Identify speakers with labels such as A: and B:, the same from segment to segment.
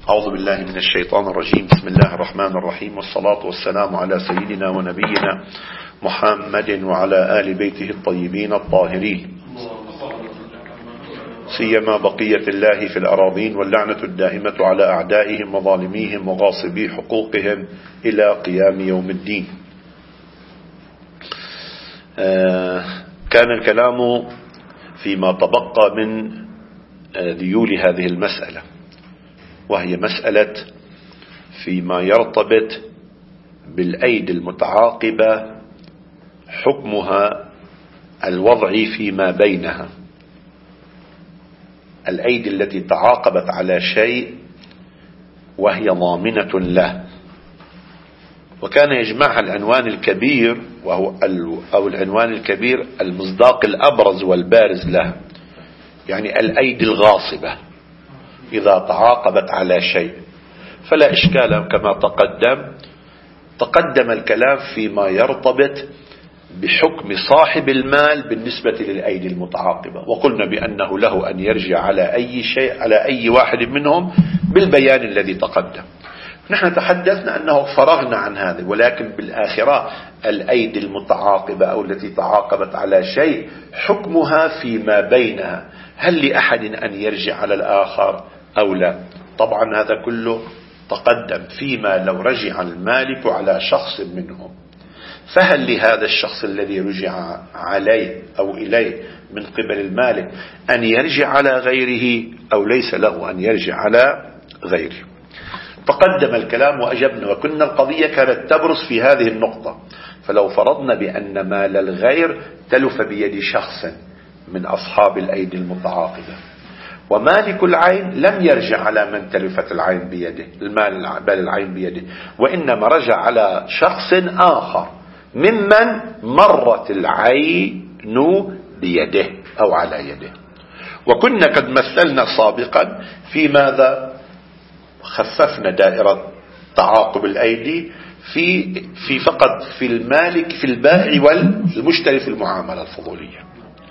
A: أعوذ بالله من الشيطان الرجيم. بسم الله الرحمن الرحيم، والصلاة والسلام على سيدنا ونبينا محمد وعلى آل بيته الطيبين الطاهرين، سيما بقية الله في الأراضين، واللعنة الدائمة على أعدائهم وظالميهم وغاصبي حقوقهم إلى قيام يوم الدين. كان الكلام فيما تبقى من ذيول هذه المسألة، وهي مسألة فيما يرتبط بالأيدي المتعاقبة، حكمها الوضعي فيما بينها. الأيدي التي تعاقبت على شيء وهي ضامنة له، وكان يجمعها العنوان الكبير، أو العنوان الكبير المصداق الأبرز والبارز له، يعني الأيدي الغاصبة إذا تعاقبت على شيء. فلا إشكال كما تقدم الكلام فيما يرتبط بحكم صاحب المال بالنسبة للأيدي المتعاقبة، وقلنا بأنه له أن يرجع على أي شيء، على أي واحد منهم بالبيان الذي تقدم. نحن تحدثنا أنه فرغنا عن هذا، ولكن بالآخرة الأيدي المتعاقبة أو التي تعاقبت على شيء حكمها فيما بينها، هل لأحد أن يرجع على الآخر أو لا؟ طبعا هذا كله تقدم فيما لو رجع المالك على شخص منهم، فهل لهذا الشخص الذي رجع عليه أو إليه من قبل المالك أن يرجع على غيره، أو ليس له أن يرجع على غيره؟ تقدم الكلام وأجبنا، وكنا القضية كانت تبرز في هذه النقطة. فلو فرضنا بأن مال الغير تلف بيد شخص من أصحاب الأيدي المتعاقبة، ومالك العين لم يرجع على من تلفت العين بيده، بل العين بيده، وإنما رجع على شخص آخر ممن مرت العين بيده أو على يده. وكنا قد مثلنا سابقا في ماذا خففنا دائرة تعاقب الأيدي في فقط في المالك، في البائع والمشتري في المعاملة الفضولية،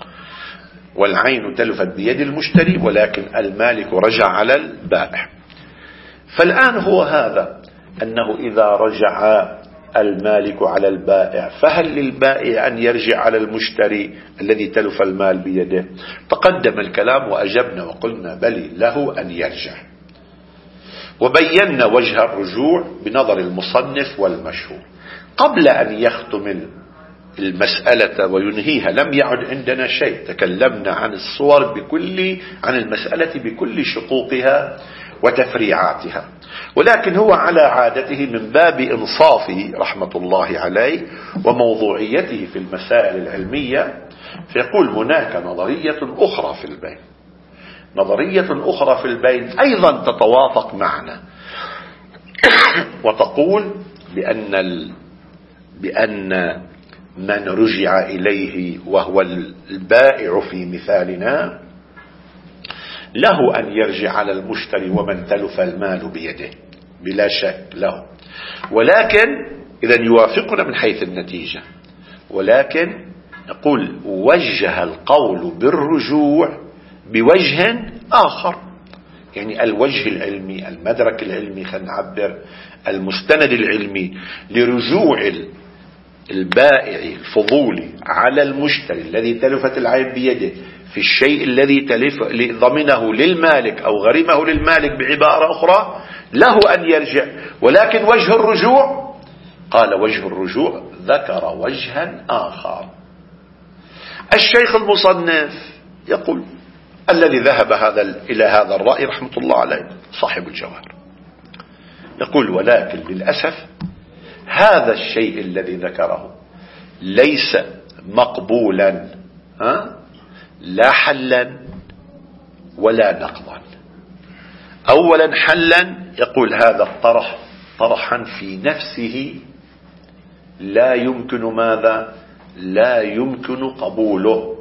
A: والعين تلفت بيد المشتري ولكن المالك رجع على البائع. فالآن هو هذا، أنه إذا رجع المالك على البائع فهل للبائع أن يرجع على المشتري الذي تلف المال بيده؟ تقدم الكلام وأجبنا وقلنا بل له أن يرجع، وبينا وجه الرجوع بنظر المصنف والمشهور. قبل أن يختم المسألة وينهيها لم يعد عندنا شيء، تكلمنا عن الصور عن المسألة بكل شقوقها وتفريعاتها، ولكن هو على عادته من باب إنصافه رحمة الله عليه وموضوعيته في المسائل العلمية، فيقول هناك نظرية أخرى في البين، نظرية أخرى في البين أيضا تتوافق معنا، وتقول بأن من رجع إليه وهو البائع في مثالنا له أن يرجع على المشتري ومن تلف المال بيده بلا شك له، ولكن إذا يوافقنا من حيث النتيجة، ولكن نقول وجه القول بالرجوع بوجه آخر، يعني الوجه العلمي، المدرك العلمي، خلينا نعبر المستند العلمي لرجوع البائع الفضولي على المشتري الذي تلفت العين بيده في الشيء الذي ضمنه للمالك أو غرمه للمالك، بعبارة أخرى له أن يرجع. ولكن وجه الرجوع، قال وجه الرجوع ذكر وجها آخر. الشيخ المصنف يقول الذي ذهب إلى هذا الرأي رحمة الله عليه صاحب الجواهر، يقول ولكن للأسف هذا الشيء الذي ذكره ليس مقبولا لا حلا ولا نقضا. أولا حلا، يقول هذا الطرح طرحا في نفسه لا يمكن ماذا؟ لا يمكن قبوله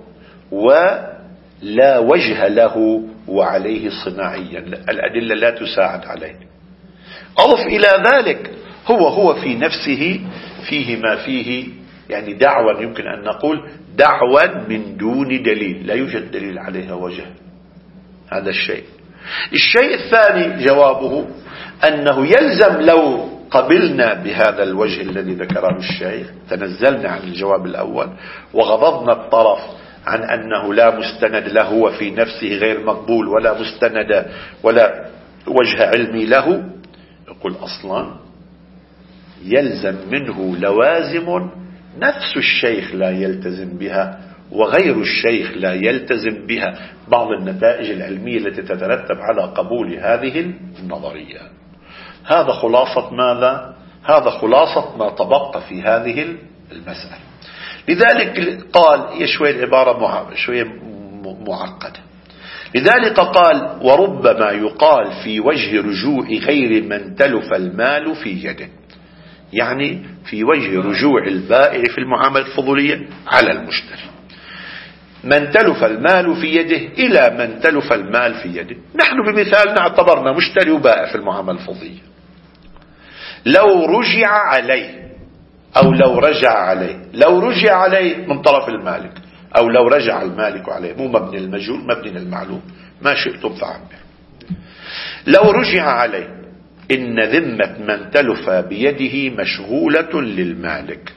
A: ولا وجه له وعليه صناعيا، الأدلة لا تساعد عليه. أضف إلى ذلك هو في نفسه فيه ما فيه، يعني دعوة، يمكن أن نقول دعوة من دون دليل، لا يوجد دليل عليها وجه هذا الشيء. الشيء الثاني جوابه أنه يلزم لو قبلنا بهذا الوجه الذي ذكره الشيخ، تنزلنا عن الجواب الأول وغضضنا الطرف عن أنه لا مستند له وفي نفسه غير مقبول ولا مستند ولا وجه علمي له، يقول أصلا يلزم منه لوازم نفس الشيخ لا يلتزم بها وغير الشيخ لا يلتزم بها، بعض النتائج العلمية التي تترتب على قبول هذه النظرية. هذا خلاصة ماذا؟ هذا خلاصة ما تبقى في هذه المسألة. لذلك قال شوية العبارة شوية معقدة، لذلك قال وربما يقال في وجه رجوع غير من تلف المال في يده، يعني في وجه رجوع البائع في المعاملة الفضولية على المشتري، من تلف المال في يده إلى من تلف المال في يده. نحن بمثالنا اعتبرنا مشتري وبائع في المعاملة الفضولية، لو رجع عليه أو لو رجع عليه، لو رجع عليه من طرف المالك أو لو رجع المالك عليه، مو مبني المجهول مبني المعلوم، ما شئتم فعبر. لو رجع عليه إن ذمة من تلف بيده مشغولة للمالك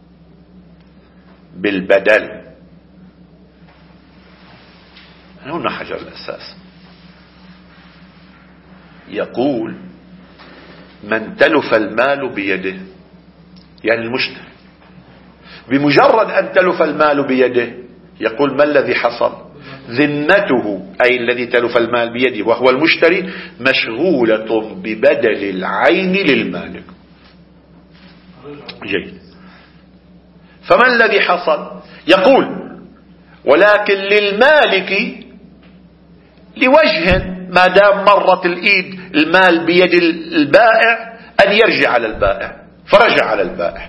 A: بالبدل. هنا حجر الأساس، يقول من تلف المال بيده يعني المشتري، بمجرد أن تلف المال بيده يقول ما الذي حصل؟ ذمته أي الذي تلف المال بيده وهو المشتري مشغولة ببدل العين للمالك. جيد. فما الذي حصل؟ يقول ولكن للمالك لوجه ما دام مرت الإيد المال بيد البائع أن يرجع على البائع، فرجع على البائع،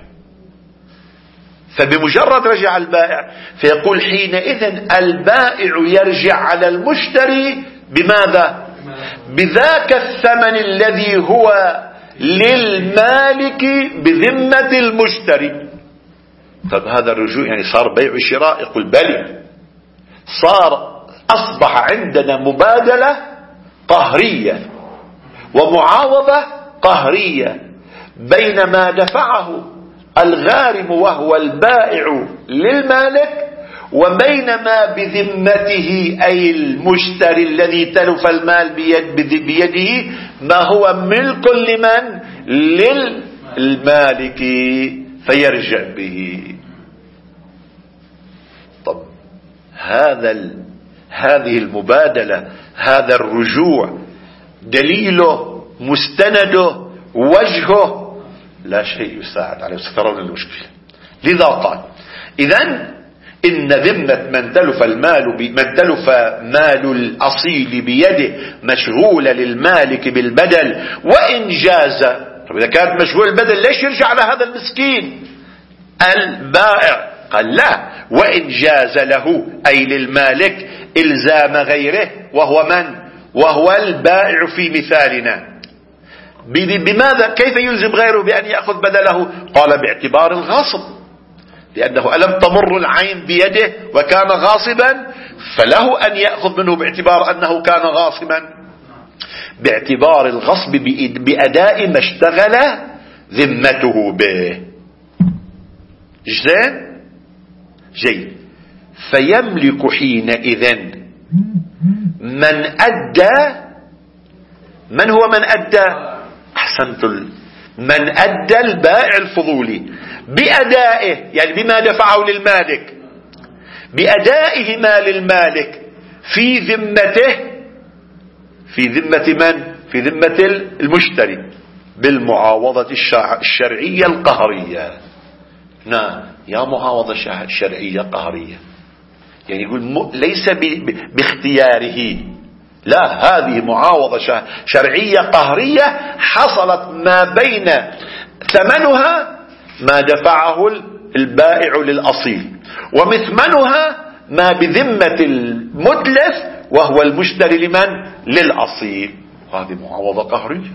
A: فبمجرد رجع البائع فيقول حينئذ البائع يرجع على المشتري بماذا؟ بذاك الثمن الذي هو للمالك بذمة المشتري. طب هذا الرجوع يعني صار بيع وشراء؟ يقول بلى، أصبح عندنا مبادلة قهرية ومعاوضة قهرية بين ما دفعه الغارم وهو البائع للمالك وبين ما بذمته أي المشتري الذي تلف المال بيده ما هو ملك لمن؟ للمالك فيرجع به. طب هذه المبادلة، هذا الرجوع دليله مستنده وجهه لا شيء يساعد عليه، سترون المشكلة. لذا قال إذن إن ذمة من تلف مال الأصيل بيده مشغولة للمالك بالبدل وإن جاز. طب إذا كانت مشغول البدل ليش يرجع على هذا المسكين البائع؟ قال لا، وإن جاز له أي للمالك إلزام غيره وهو من؟ وهو البائع في مثالنا. بماذا؟ كيف يلزم غيره بأن يأخذ بدله؟ قال باعتبار الغصب، لأنه ألم تمر العين بيده وكان غاصبا فله أن يأخذ منه باعتبار أنه كان غاصبا، باعتبار الغصب بأداء ما اشتغل ذمته به. زين؟ جيد. فيملك حينئذ من أدى. من هو من أدى؟ أحسنت. من أدى البائع الفضولي بأدائه، يعني بما دفعه للمالك، بأدائه ما للمالك في ذمته، في ذمة من؟ في ذمة المشتري بالمعاوضة الشرعية القهرية. نعم، يا معاوضة شرعية قهرية، يعني يقول ليس باختياره، لا، هذه معاوضة شرعية قهرية حصلت ما بين ثمنها ما دفعه البائع للأصيل ومثمنها ما بذمة المتلف وهو المشتري لمن؟ للأصيل. هذه معاوضة قهرية.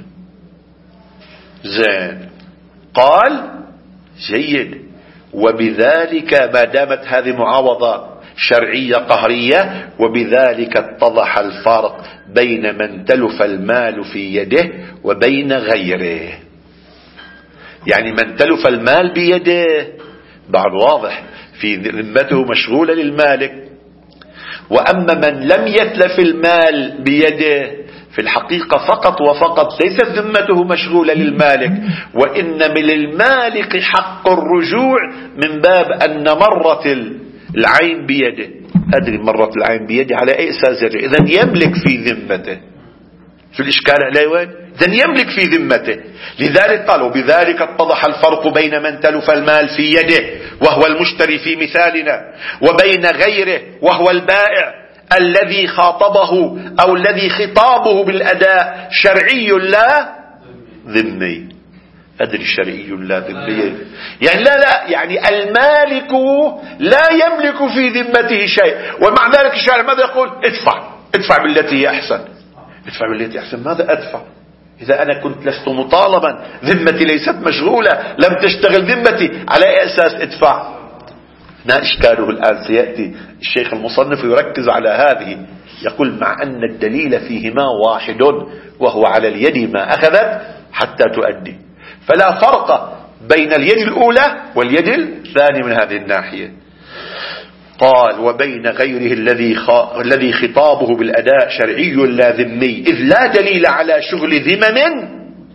A: زين. قال جيد. وبذلك ما دامت هذه معاوضة شرعية قهرية. وبذلك اتضح الفرق بين من تلف المال في يده وبين غيره. يعني من تلف المال بيده بعد واضح في ذمته مشغولة للمالك، وأما من لم يتلف المال بيده في الحقيقة فقط وفقط ليست ذمته مشغولة للمالك، وإن من المالك حق الرجوع من باب أن مرت العين بيده. أدري مرت العين بيده على أي أساس يرجع؟ إذن يملك في ذمته. شو الإشكال عليه وين؟ إذن يملك في ذمته. لذلك قالوا بذلك اتضح الفرق بين من تلف المال في يده وهو المشتري في مثالنا وبين غيره وهو البائع الذي خاطبه أو الذي خطابه بالأداء شرعي لا ذمي. أدري شرعي لا ذمي يعني لا يعني المالك لا يملك في ذمته شيء، ومع ذلك الشارع ماذا يقول؟ ادفع بالتي هي أحسن. ادفع بالتي أحسن. ماذا أدفع إذا أنا كنت لست مطالبا؟ ذمتي ليست مشغولة، لم تشتغل ذمتي، على أي أساس ادفع؟ ما إشكاله الآن؟ سيأتي الشيخ المصنف يركز على هذه، يقول مع أن الدليل فيهما واحد وهو على اليد ما أخذت حتى تؤدي، فلا فرق بين اليد الأولى واليد الثانية من هذه الناحية. قال وبين غيره الذي خطابه بالأداء شرعي لا ذمي، إذ لا دليل على شغل ذمم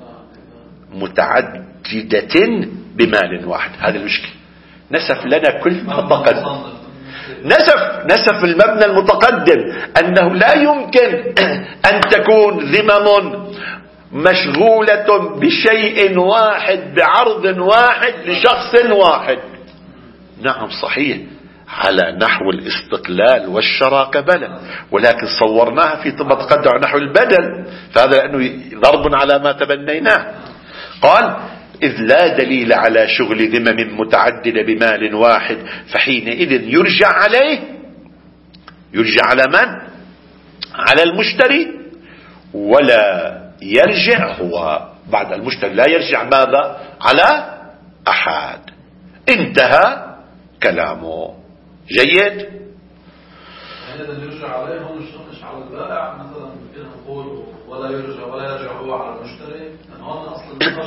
A: متعددة بمال واحد. هذا المشكل. نسف لنا كل ما تقدم، نسف المبنى المتقدم أنه لا يمكن أن تكون ذمم مشغولة بشيء واحد بعرض واحد لشخص واحد. نعم صحيح على نحو الاستقلال والشراكة بلى، ولكن صورناها في ما تقدم نحو البدل، فهذا لأنه ضرب على ما تبنيناه. قال إذ لا دليل على شغل ذمم متعددة بمال واحد، فحينئذ يرجع عليه. يرجع على من؟ على المشتري، ولا يرجع هو بعد المشتري، لا يرجع ماذا؟ على أحد. انتهى كلامه. جيد.
B: هذا يرجع عليه هو مش على البائع مثلا، كده نقول ولا يرجع هو على المشتري، لأن هو أصلا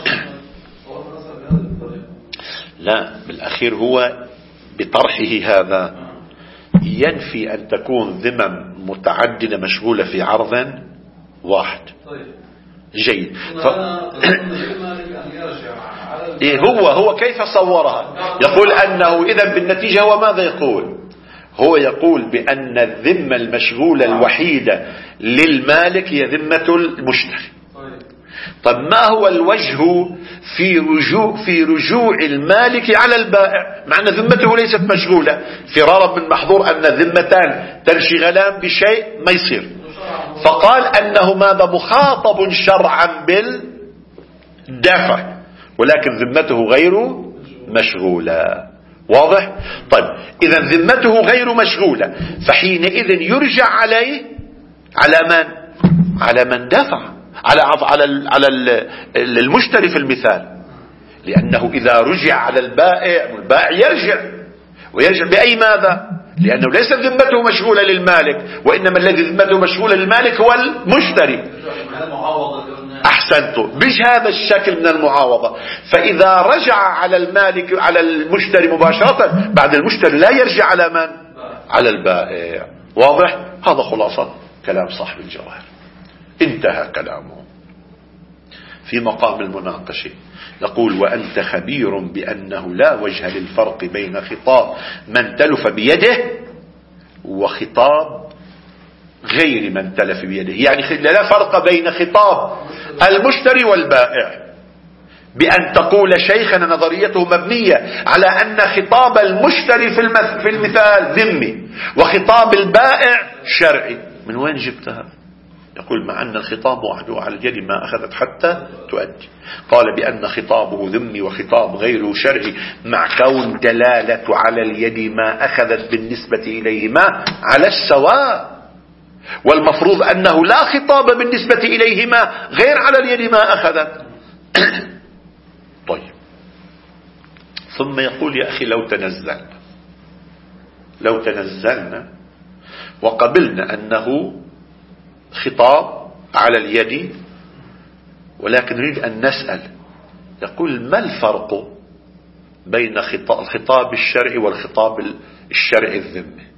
A: لا، بالأخير هو بطرحه هذا ينفي أن تكون ذمم متعددة مشغولة في عرض واحد. جيد. هو كيف صورها؟ يقول أنه إذا بالنتيجة هو ماذا يقول؟ هو يقول بأن الذمة المشغولة الوحيدة للمالك هي ذمة المشتري. طب ما هو الوجه في رجوع المالك على البائع مع أن ذمته ليست مشغولة؟ فرارا من محظور أن الذمتان تنشغلان بشيء ما يصير. فقال أنه ماذا؟ مخاطب شرعا بالدفع، ولكن ذمته غير مشغولة. واضح؟ طيب إذا ذمته غير مشغولة، فحينئذ يرجع عليه على من؟ على من دفع، على المشتري في المثال، لأنه إذا رجع على البائع يرجع بأي ماذا؟ لأنه ليس ذمته مشغولة للمالك، وإنما الذي ذمته مشغولة للمالك هو المشتري. أحسنتم، بهذا الشكل من المعاوضة. فإذا رجع على المالك على المشتري مباشرة، بعد المشتري لا يرجع على من؟ على البائع. واضح؟ هذا خلاصة كلام صاحب الجواهر. انتهى كلامه. في مقام المناقشة يقول وأنت خبير بأنه لا وجه للفرق بين خطاب من تلف بيده وخطاب غير من تلف بيده. يعني لا فرق بين خطاب المشتري والبائع، بأن تقول شيخنا نظريته مبنية على أن خطاب المشتري في المثال ذمي وخطاب البائع شرعي. من وين جبتها؟ يقول مع أن الخطاب وحده على اليد ما أخذت حتى تؤدي. قال بأن خطابه ذمي وخطاب غيره شرعي، مع كون دلالة على اليد ما أخذت بالنسبة إليهما على السواء، والمفروض أنه لا خطاب بالنسبة إليهما غير على اليد ما أخذت. طيب ثم يقول يا أخي لو تنزل، لو تنزلنا وقبلنا أنه خطاب على اليد، ولكن نريد أن نسأل، يقول ما الفرق بين الخطاب الشرعي والخطاب الشرعي الذمي؟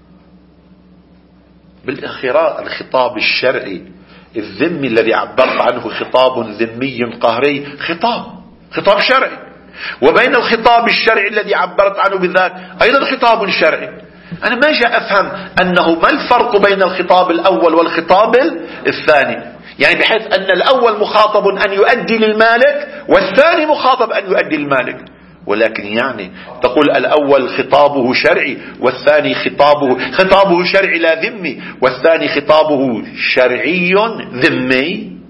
A: بالأخير الخطاب الشرعي الذمي الذي عبرت عنه خطاب ذمي قهري خطاب شرعي، وبين الخطاب الشرعي الذي عبرت عنه بالذات أيضا خطاب شرعي. أنا ما جاء أفهم أنه ما الفرق بين الخطاب الأول والخطاب الثاني، يعني بحيث أن الأول مخاطب أن يؤدي للمالك والثاني مخاطب أن يؤدي للمالك، ولكن يعني تقول الأول خطابه شرعي والثاني خطابه شرعي لا ذمي والثاني خطابه شرعي ذمي.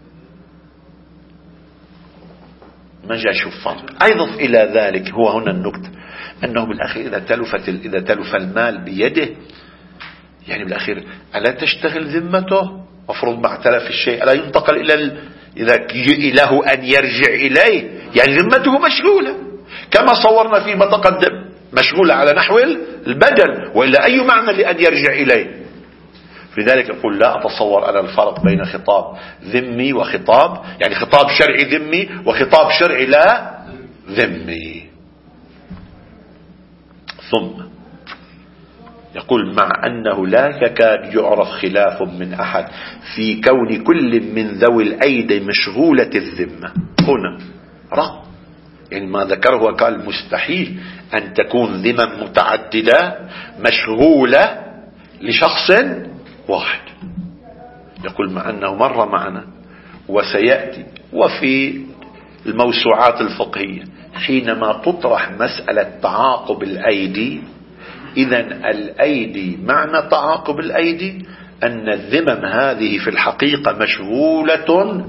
A: ما جاء شوف فرق. أيضا إلى ذلك هو هنا النكتة أنه بالأخير إذا تلف المال بيده، يعني بالأخير ألا تشتغل ذمته؟ مفروض مع تلف الشيء ألا ينتقل إذا له أن يرجع إليه، يعني ذمته مشغولة كما صورنا فيما تقدم، مشغولة على نحو البدل، وإلا أي معنى لأن يرجع إليه؟ لذلك يقول لا أتصور أنا الفرق بين خطاب ذمي وخطاب، يعني خطاب شرعي ذمي وخطاب شرعي لا ذمي. ثم يقول مع أنه لا يكاد يعرف خلاف من أحد في كون كل من ذوي الأيدي مشغولة الذمة. هنا رغم يعني ما ذكره قال مستحيل أن تكون ذمم متعددة مشغولة لشخص واحد. يقول مع أنه مر معنا وسيأتي وفي الموسوعات الفقهية حينما تطرح مسألة تعاقب الأيدي، إذن الأيدي معنى تعاقب الأيدي أن الذمم هذه في الحقيقة مشغولة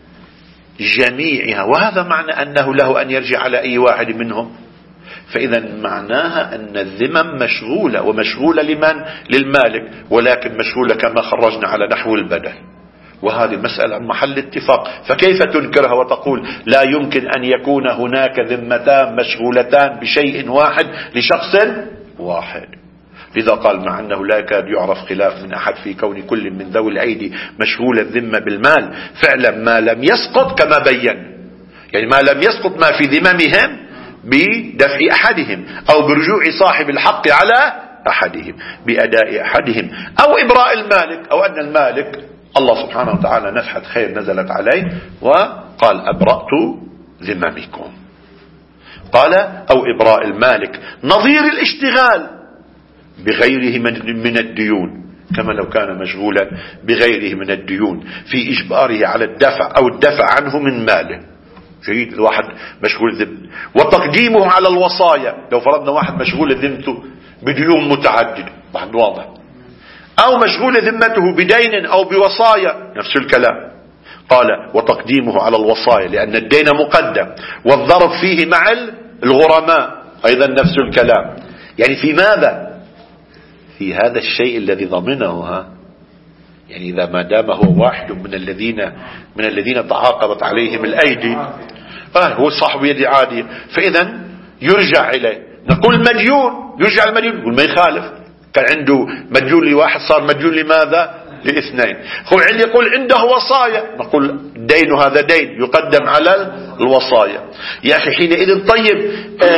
A: جميعها، وهذا معنى أنه له أن يرجع على أي واحد منهم. فإذا معناها أن الذمم مشغولة، ومشغولة لمن؟ للمالك، ولكن مشغولة كما خرجنا على نحو البدل، وهذه مسألة محل اتفاق. فكيف تنكرها وتقول لا يمكن أن يكون هناك ذمتان مشغولتان بشيء واحد لشخص واحد؟ لذا قال مع أنه لا يكاد يعرف خلاف من أحد في كون كل من ذوي الأيدي مشغول الذمة بالمال فعلا ما لم يسقط كما بين، يعني ما لم يسقط ما في ذممهم بدفع أحدهم أو برجوع صاحب الحق على أحدهم بأداء أحدهم أو إبراء المالك، أو أن المالك الله سبحانه وتعالى نفحة خير نزلت عليه وقال أبرأت ذممكم، قال أو إبراء المالك نظير الاشتغال بغيره من الديون، كما لو كان مشغولا بغيره من الديون في إجباره على الدفع أو الدفع عنه من ماله. جيد، الواحد مشغول ذمة، وتقديمه على الوصايا، لو فرضنا واحد مشغول ذمته بديون متعددة واضح، أو مشغول ذمته بدين أو بوصايا نفس الكلام، قال وتقديمه على الوصايا لأن الدين مقدم، والضرب فيه مع الغرماء أيضا نفس الكلام. يعني في ماذا؟ في هذا الشيء الذي ضمنه يعني إذا ما دام هو واحد من الذين تعاقبت عليهم الأيدي هو صاحب يد عادية، فإذا يرجع إليه. نقول مديون، يرجع المديون، يقول ما يخالف، كان عنده مديون لواحد صار مديون لماذا؟ لاثنين. يقول عنده وصايا، نقول دين هذا دين يقدم على الوصايا. يا أخي حينئذ طيب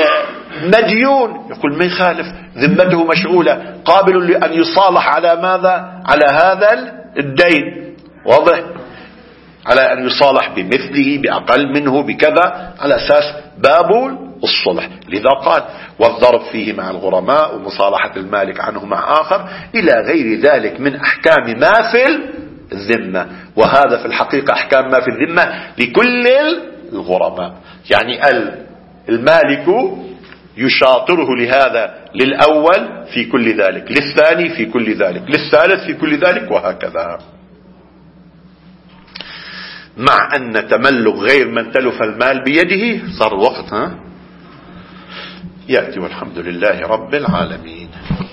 A: مديون، يقول ما يخالف، ذمته مشغولة، قابل لأن يصالح على ماذا؟ على هذا الدين، واضح؟ على أن يصالح بمثله بأقل منه بكذا، على أساس باب الصلح. لذا قال والضرب فيه مع الغرماء ومصالحة المالك عنه مع آخر إلى غير ذلك من أحكام ما في الذمة، وهذا في الحقيقة أحكام ما في الذمة لكل الغرماء. يعني المالك يشاطره لهذا للأول في كل ذلك، للثاني في كل ذلك، للثالث في كل ذلك، وهكذا. مع أن تملك غير من تلف المال بيده صار الوقت يأتي، والحمد لله رب العالمين.